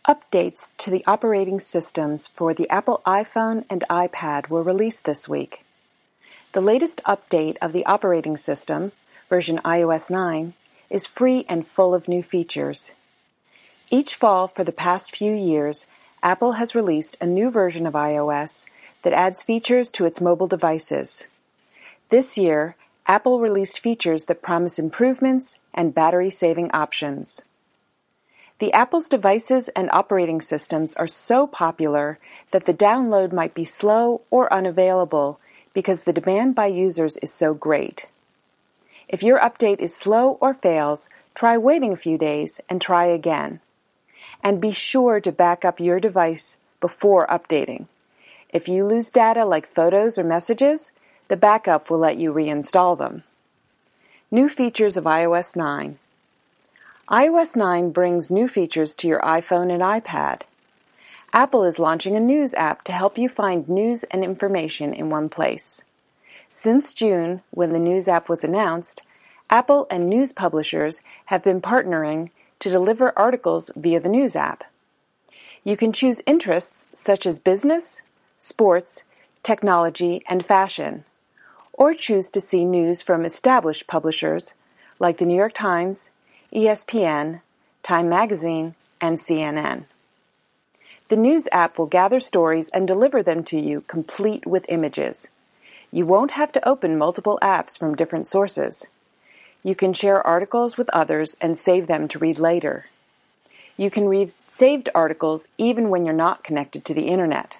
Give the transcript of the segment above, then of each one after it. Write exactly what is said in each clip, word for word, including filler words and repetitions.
Updates to the operating systems for the Apple iPhone and iPad were released this week. The latest update of the operating system, version i O S nine, is free and full of new features. Each fall for the past few years, Apple has released a new version of iOS that adds features to its mobile devices. This year, Apple released features that promise improvements and battery-saving options. The Apple's devices and operating systems are so popular that the download might be slow or unavailable because the demand by users is so great. If your update is slow or fails, try waiting a few days and try again. And be sure to back up your device before updating. If you lose data like photos or messages, the backup will let you reinstall them. New features of i O S nine. i O S nine brings new features to your iPhone and iPad. Apple is launching a news app to help you find news and information in one place. Since June, when the news app was announced, Apple and news publishers have been partnering to deliver articles via the news app. You can choose interests such as business, sports, technology, and fashion, or choose to see news from established publishers like the New York Times, E S P N, Time Magazine, and C N N. The news app will gather stories and deliver them to you complete with images. You won't have to open multiple apps from different sources. You can share articles with others and save them to read later. You can read saved articles even when you're not connected to the internet.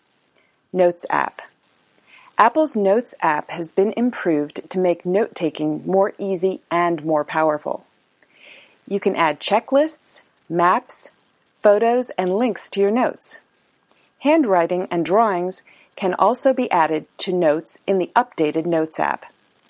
Notes app. Apple's Notes app has been improved to make note-taking more easy and more powerful. You can add checklists, maps, photos, and links to your notes. Handwriting and drawings can also be added to notes in the updated Notes app.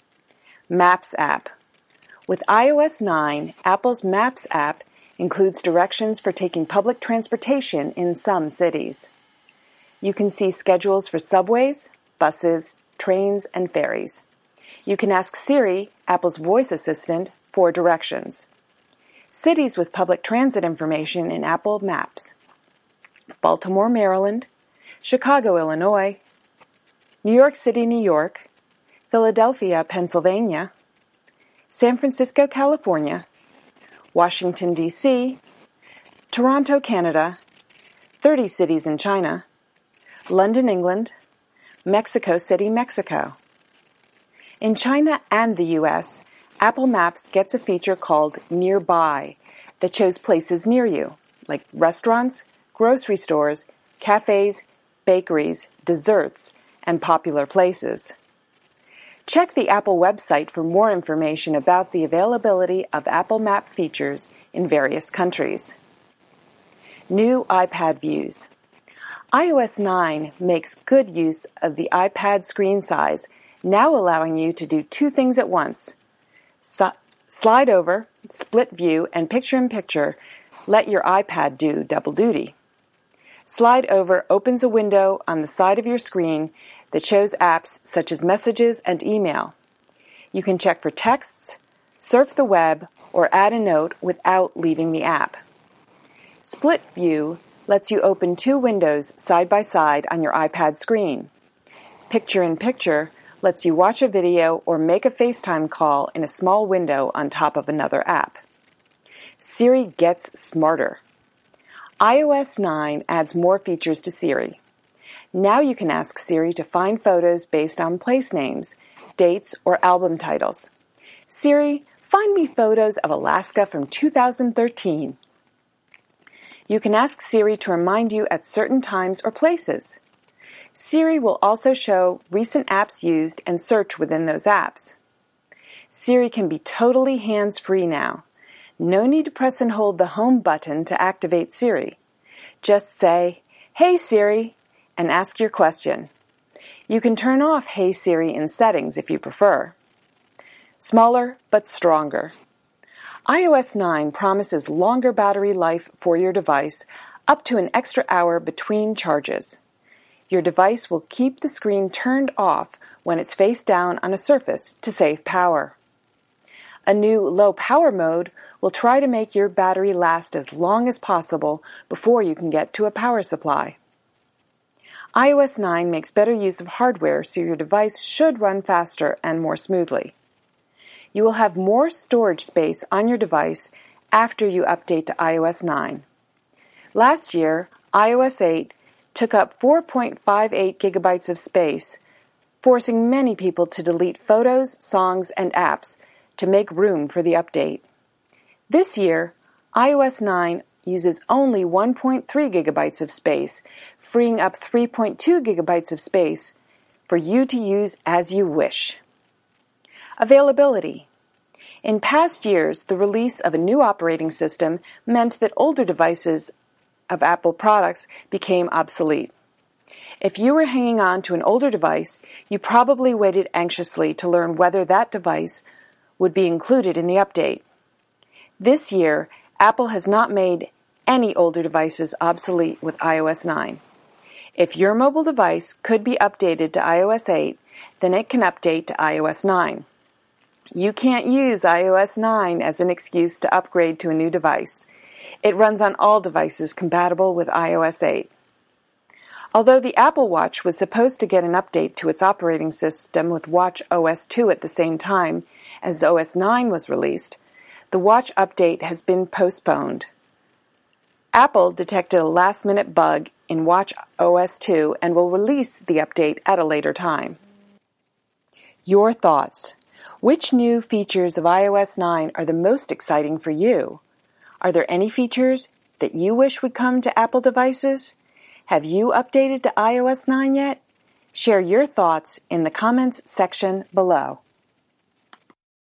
Maps app. With i O S nine, Apple's Maps app includes directions for taking public transportation in some cities. You can see schedules for subways, buses, trains, and ferries. You can ask Siri, Apple's voice assistant, for directions. Cities with public transit information in Apple Maps: Baltimore, Maryland; Chicago, Illinois; New York City, New York; Philadelphia, Pennsylvania; San Francisco, California; Washington, D C; Toronto, Canada; thirty cities in China; London, England; Mexico City, Mexico. In China and the U S, Apple Maps gets a feature called Nearby that shows places near you, like restaurants, grocery stores, cafes, bakeries, desserts, and popular places. Check the Apple website for more information about the availability of Apple Map features in various countries. New iPad views. i O S nine makes good use of the iPad screen size, now allowing you to do two things at once. So, slide over, split view, and picture-in-picture let your iPad do double duty. Slide over opens a window on the side of your screen that shows apps such as Messages and Email. You can check for texts, surf the web, or add a note without leaving the app. Split view lets you open two windows side by side on your iPad screen. Picture-in-picture lets you watch a video or make a FaceTime call in a small window on top of another app. Siri gets smarter. i O S nine adds more features to Siri. Now you can ask Siri to find photos based on place names, dates, or album titles. Siri, find me photos of Alaska from two thousand thirteen. You can ask Siri to remind you at certain times or places. Siri will also show recent apps used and search within those apps. Siri can be totally hands-free now. No need to press and hold the home button to activate Siri. Just say, "Hey Siri," and ask your question. You can turn off Hey Siri in settings if you prefer. Smaller but stronger. i O S nine promises longer battery life for your device, up to an extra hour between charges. Your device will keep the screen turned off when it's face down on a surface to save power. A new low power mode will try to make your battery last as long as possible before you can get to a power supply. i O S nine makes better use of hardware, so your device should run faster and more smoothly. You will have more storage space on your device after you update to i O S nine. Last year, i O S eight took up four point five eight gigabytes of space, forcing many people to delete photos, songs, and apps to make room for the update. This year, i O S nine uses only one point three gigabytes of space, freeing up three point two gigabytes of space for you to use as you wish. Availability. In past years, the release of a new operating system meant that older devices of Apple products became obsolete. If you were hanging on to an older device, you probably waited anxiously to learn whether that device would be included in the update. This year, Apple has not made any older devices obsolete with i O S nine. If your mobile device could be updated to i O S eight, then it can update to i O S nine. You can't use i O S nine as an excuse to upgrade to a new device. It runs on all devices compatible with i O S eight. Although the Apple Watch was supposed to get an update to its operating system with Watch O S two at the same time as O S nine was released, the Watch update has been postponed. Apple detected a last-minute bug in Watch O S two and will release the update at a later time. Your thoughts. Which new features of i O S nine are the most exciting for you? Are there any features that you wish would come to Apple devices? Have you updated to i O S nine yet? Share your thoughts in the comments section below.